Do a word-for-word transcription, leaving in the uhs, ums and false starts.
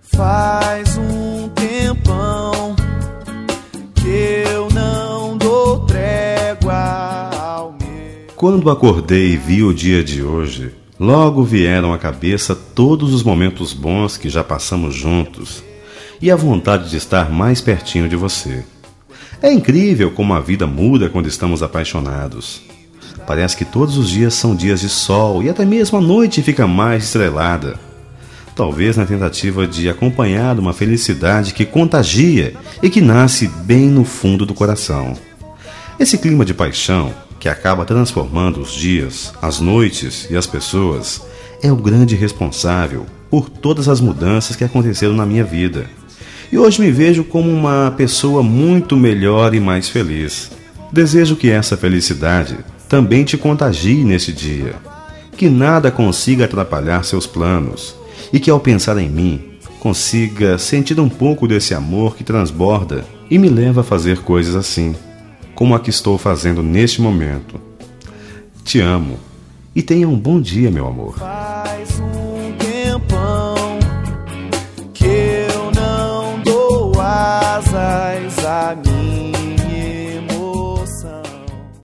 Faz um tempão que eu não dou trégua ao meu... Quando acordei e vi o dia de hoje, logo vieram à cabeça todos os momentos bons que já passamos juntos e a vontade de estar mais pertinho de você. É incrível como a vida muda quando estamos apaixonados. Parece que todos os dias são dias de sol e até mesmo a noite fica mais estrelada. Talvez na tentativa de acompanhar uma felicidade que contagia e que nasce bem no fundo do coração. Esse clima de paixão, que acaba transformando os dias, as noites e as pessoas, é o grande responsável por todas as mudanças que aconteceram na minha vida. E hoje me vejo como uma pessoa muito melhor e mais feliz. Desejo que essa felicidade também te contagie nesse dia, que nada consiga atrapalhar seus planos e que ao pensar em mim, consiga sentir um pouco desse amor que transborda e me leva a fazer coisas assim, como a que estou fazendo neste momento. Te amo e tenha um bom dia, meu amor. Faz um tempão